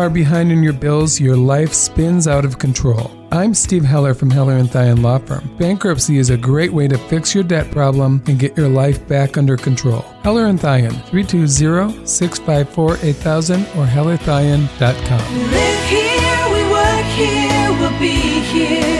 are behind in your bills, your life spins out of control. I'm Steve Heller from Heller & Thien Law Firm. Bankruptcy is a great way to fix your debt problem and get your life back under control. Heller & Thien, 320-654-8000 or hellerthien.com. We live here, we work here, we'll be here